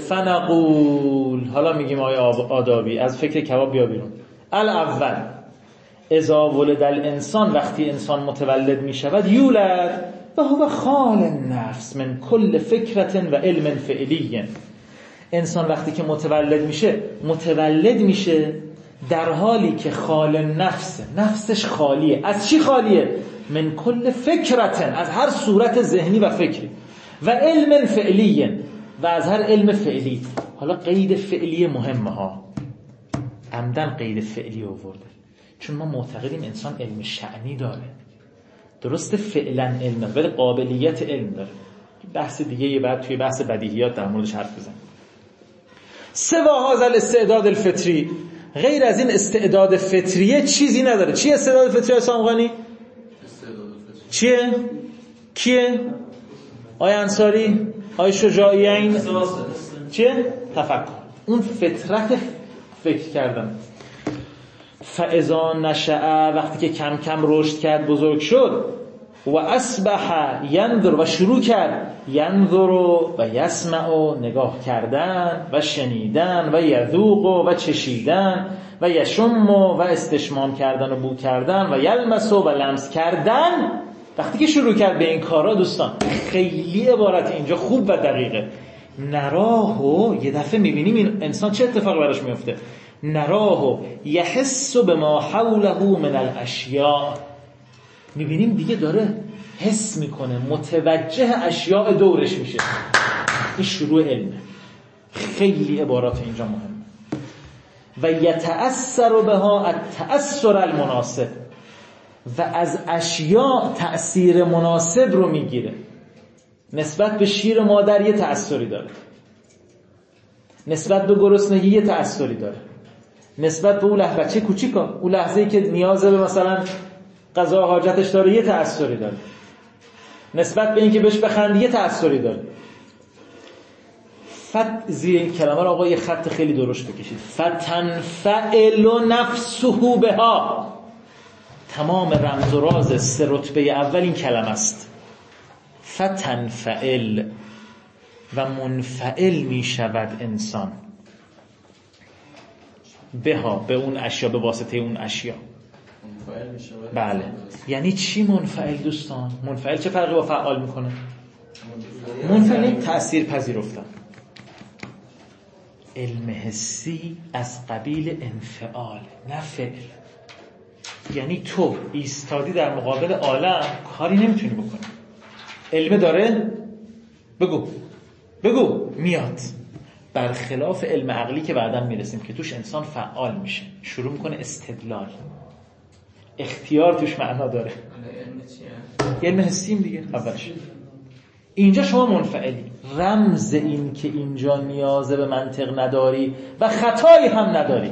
فنقول، حالا میگیم آیه آدابی، از فکر کباب بیا بیرون. الاول اذا ولد الانسان، وقتی انسان متولد میشود، یولد و هو خال النفس من کل فکرت و علم فعلی. انسان وقتی که متولد میشه متولد میشه در حالی که خال نفسه، نفسش خالیه. از چی خالیه؟ من کل فکرت، از هر صورت ذهنی و فکری، و علم فعلی، و از هر علم فعلی. حالا قید فعلی مهمه ها، عمدن قید فعلی آورده، چون ما معتقدیم انسان علم شأنی داره. درسته فعلا علم داره ولی قابلیت علم داره. بحث دیگه یه بعد توی بحث بدیهیات در موردش حرف بزنیم. سوا هذا الاستعداد الفطری، غیر از این استعداد فطریه چیزی نداره. چیه استعداد فطری های سامغانی؟ چیه؟ کیه؟ آیا انصاری؟ آیا شجاعیین؟ چیه؟ تفکر. اون فطرت فکر کردن. فاذا نشأ، وقتی که کم کم رشد کرد، بزرگ شد، و اصبح ینظر، و شروع کرد ینظر و یسمع، نگاه کردن و شنیدن، و یذوق و چشیدن، و یشم و استشمام کردن و بو کردن، و یلمس و لمس کردن. وقتی که شروع کرد به این کارا دوستان، خیلی عبارت اینجا خوب و دقیقه. نراهو، یه دفعه میبینیم این انسان چه اتفاقی براش میفته. نراهو یحس بما حوله من الاشیاء، میبینیم دیگه داره حس میکنه، متوجه اشیاء دورش میشه. این شروع علمه. خیلی عبارات اینجا مهمه. و یتأثر بها التأثر المناسب، و از اشیاء تأثیر مناسب رو میگیره. نسبت به شیر مادر یه تأثیری داره، نسبت به گرسنگی یه تأثیری داره، نسبت به اون لحظه بچه کوچیکا، اون لحظه‌ای که نیاز به مثلا غذا حاجتش داره یه تأثیری داره، نسبت به اینکه بهش بخندی یه تأثیری داره. فت زیر این کلمه رو آقا یه خط خیلی درشت بکشید. فتنفعل نفسه بها، تمام رمز و راز سه رتبه اول این کلمه است. فتنفعل، و منفعل می شود انسان بها، به اون اشیا، به واسطه اون اشیا. بله. یعنی چی منفعل دوستان؟ منفعل چه فرقی با فعال میکنه؟ منفعل تأثیر پذیرفتن. علم حسی از قبیل انفعال، نه فعل. یعنی تو ایستادی در مقابل عالم، کاری نمیتونی بکنی. علم داره؟ بگو بگو میاد. برخلاف علم عقلی که بعداً میرسیم که توش انسان فعال میشه، شروع میکنه استدلال، اختیار توش معنا داره. علم حسیم دیگه اولش. اینجا شما منفعلی، رمز این که اینجا نیاز به منطق نداری و خطایی هم نداری.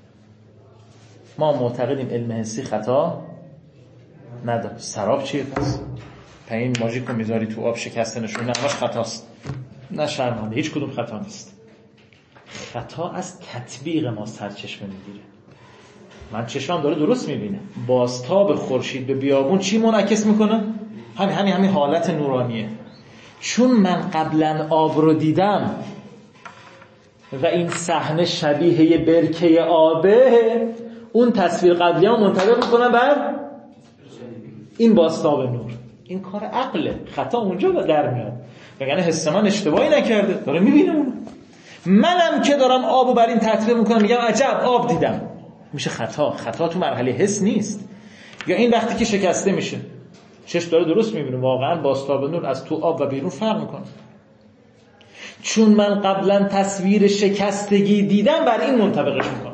ما معتقدیم علم حسی خطا نداره. سراب چیه پس؟ این ماژیک رو میذاری تو آب شکستنشون، نه همش خطاست. نه شرمنده، هیچ کدوم خطا نیست. خطا از تطبیق ما سرچشمه میگیره. من چشام داره درست میبینه، بازتاب خورشید به بیابون چی منعکس میکنه؟ همین همین همین حالت نورانیه. چون من قبلا آب رو دیدم و این صحنه شبیه یه برکه آبه، اون تصویر قبلی هم منطبق میکنم بر این بازتاب نور. این کار عقله، خطا اونجا به در میاد. وگرنه حس من اشتباهی نکرده، داره میبینه اونو. منم که دارم آبو بر این تطبیق میکنم میگم عجب آب دیدم، میشه خطا. خطا تو مرحله حس نیست. یا این وقتی که شکسته میشه، چشم داره درست میبینه، واقعا بازتاب نور از تو آب و بیرون فرق میکنه. چون من قبلا تصویر شکستگی دیدم، بر این منطبقش میکنم.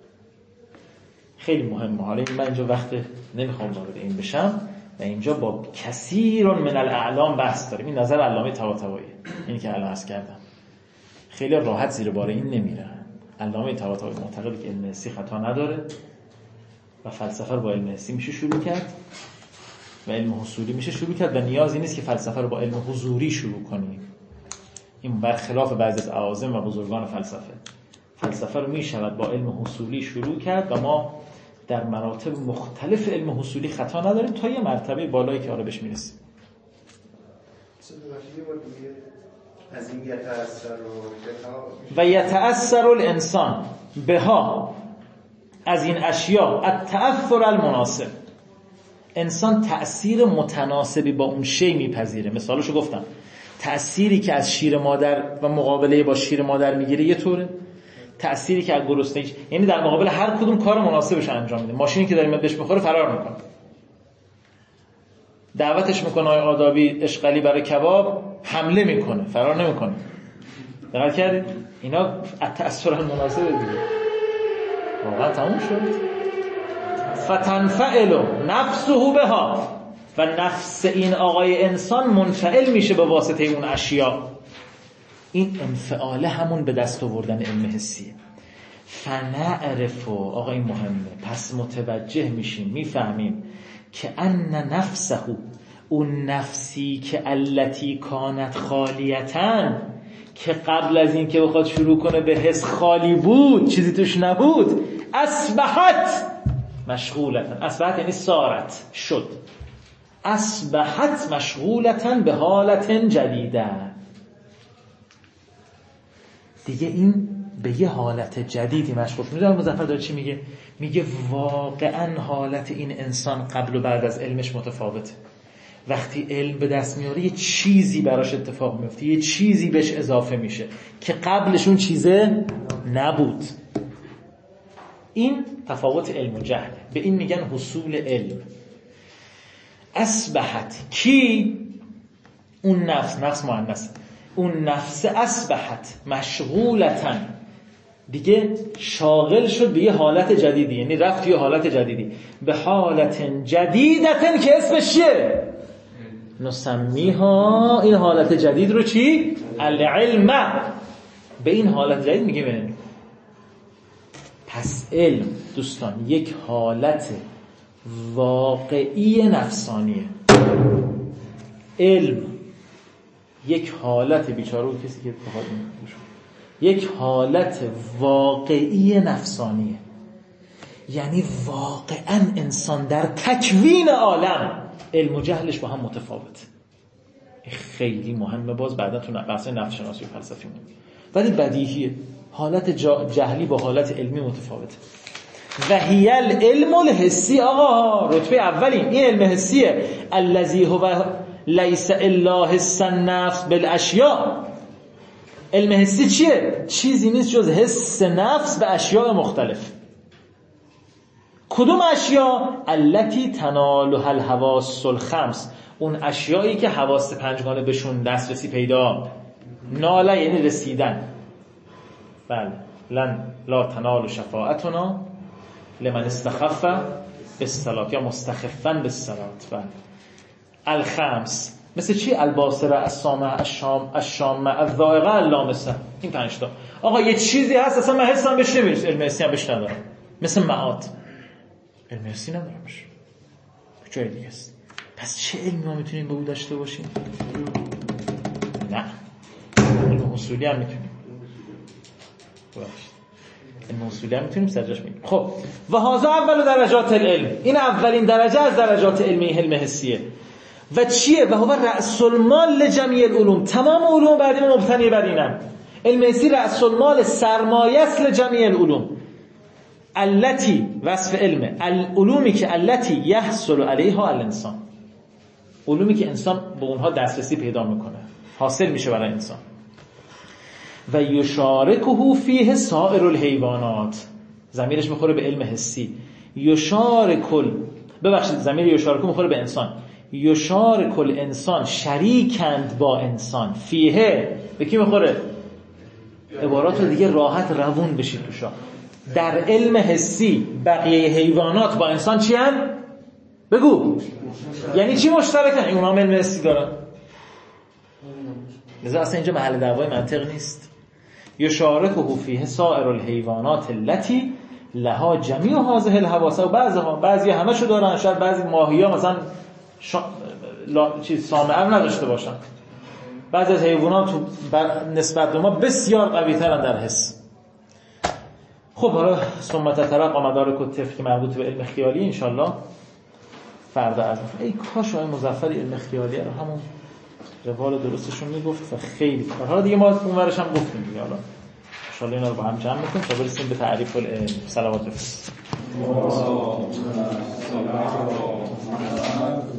خیلی مهمه. حالا من اینجا وقت نمیخوام وارد این بشم و اینجا با کثیر من الاعلام بحث داریم. این نظر علامه طباطبایی، اینی که الان عرض کردم، خیلی راحت زیر بار این نمیره. علامه طباطبایی معتقده که علم حسی خطا نداره و فلسفه رو با علم حسی میشه شروع کرد و علم حصولی میشه شروع کرد و نیازی نیست که فلسفه رو با علم حضوری شروع کنیم. این برخلاف بعضی از اعاظم و بزرگان فلسفه. فلسفه رو میشود با علم حصولی شروع کرد و ما در مراتب مختلف علم حصولی خطا نداریم تا یه مرتبه بالایی که آره بهش میرسیم. از این یتأثر و یتأثر الانسان بها، از این اشیاء التأثر المناسب، انسان تأثیر متناسبی با اون شی میپذیره. مثالشو گفتم، تأثیری که از شیر مادر و مقابله با شیر مادر میگیره یه طوره، تأثیری که از گرسنگی، یعنی در مقابل هر کدوم کار مناسبش انجام میده. ماشینی که داریم بهش میخوره فرار میکنه، دعوتش میکنه آقای آدابی اشغالی برای کباب، حمله میکنه، فرار نمیکنه. دقت کردید؟ اینا تأثیر المناسب دیگه. واقعا تموم شد. فتنفعل نفسه بها، و نفس این آقای انسان منفعل میشه به واسطه اون اشیاء. این انفعاله همون به دست آوردن علم حسیه. فنعرف، آقا این مهمه، پس متوجه میشیم، میفهمیم که ان نفسه، اون نفسی که التی کانت خالیتن، که قبل از این که بخواد شروع کنه به حس خالی بود، چیزی توش نبود، اصبحت مشغولتن. اصبحت یعنی سارت، شد. اصبحت مشغولتن به حالت جدیده، دیگه این به یه حالت جدیدی مشغول. میدونم مظفر داره چی میگه؟ میگه واقعا حالت این انسان قبل و بعد از علمش متفاوته. وقتی علم به دست میاره یه چیزی براش اتفاق میفته، یه چیزی بهش اضافه میشه که قبلش اون چیزه نبود. این تفاوت علم و جهل، به این میگن حصول علم. اصبحت کی؟ اون نفس، نفس مؤنث، اون نفس اصبحت مشغولتن، دیگه شاغل شد به یه حالت جدیدی، یعنی رفت یه حالت جدیدی، به حالت جدیدتن که اسمش چیه؟ نسمیها، این حالت جدید رو چی؟ العلم. به این حالت جدید میگه ببینید. پس علم دوستان یک حالت واقعی نفسانیه. علم یک حالت، بیچاره و کسی که بخواد یک حالت واقعی نفسانیه، یعنی واقعا انسان در تکوین عالم علم و جهلش با هم متفاوت. خیلی مهمه، باز بعدا تو بحث نفس شناسی و فلسفی میاد، ولی بدیهیه حالت جهلی با حالت علمی متفاوته. و هی العلم الحسی، آقا رتبه اولیم این علم حسیه. الذی هو لیس الا حس النفس بالاشیاء. علم حسی چیه؟ چیزی نیست جز حس نفس به اشیاء مختلف. کدوم اشیاء؟ التی تنالها الحواس الخمس، اون اشیایی که حواس پنجگانه بهشون دسترسی پیدا. ناله یعنی رسیدن. بله، لن لا تنال شفاعتنا لمن استخف بالصلاه، یا مستخفا بالصلاه. بله. الخمس مثل چی؟ الباصره، السامع، الشام، الشامه، الذائقه، اللامسه. این پنج تا. آقا یه چیزی هست اصلا من حسم بهش نمیرسه، علم حسی هم بهش ندارم، مثل معاد، علم حسی ندارمش، جای دیگه است. پس چه علمی ما میتونیم به او داشته باشیم؟ نه، علم اصولی هم میتونیم. علم اصولی هم میتونیم سرجاش میگیم. خب و هذا اول درجات العلم، این اولین درجه از درجات علمی علم حسیه. و چیه؟ و هو رأس المال لجمیع العلوم، تمام علوم بعدی مبتنی بر اینن. علم حسی رأس المال، سرمایه است لجمیع العلوم. التی، وصف علم، العلومی که التی یحصل علیها الانسان، علومی که انسان به اونها دسترسی پیدا میکنه، حاصل میشه برای انسان. و یشارکه فیه سائر الحیوانات، ضمیرش میخوره به علم حسی. یشارکل، ببخشید ضمیر یشارکه میخوره به انسان. یشارکل انسان، شریکند با انسان. فیه به کی میخوره؟ عبارات رو دیگه راحت روون بشید توشا. در علم حسی بقیه حیوانات با انسان چی هن؟ بگو. یعنی چی مشترکن؟ اونها هم علم حسی دارن. لذا اصلا اینجا محل دعوای منطق نیست. یشارکه فیه سائر الحیوانات التی لها جمیع هذه الحواس، و بعضیها بعضی همشو دارن، شاید بعضی ماهی‌ها مثلا شا... لا... چیز سامعه نداشته باشن. بعضی از حیوانات تو بر... نسبت به ما بسیار قوی‌ترن در حس. خب حالا ثمت طرق و مدارک و طفل که مربوط به علم خیالی انشالله فردا از ای کاش آقای مظفر علم خیالی رو همون روال درستشون میگفت و خیلی حالا دیگه ما اونورش هم گفتیم دیگه. حالا ان شاء الله اینا رو با هم جمع میکنیم تا برسیم به تعریف العلم. صلوات بفرستیم.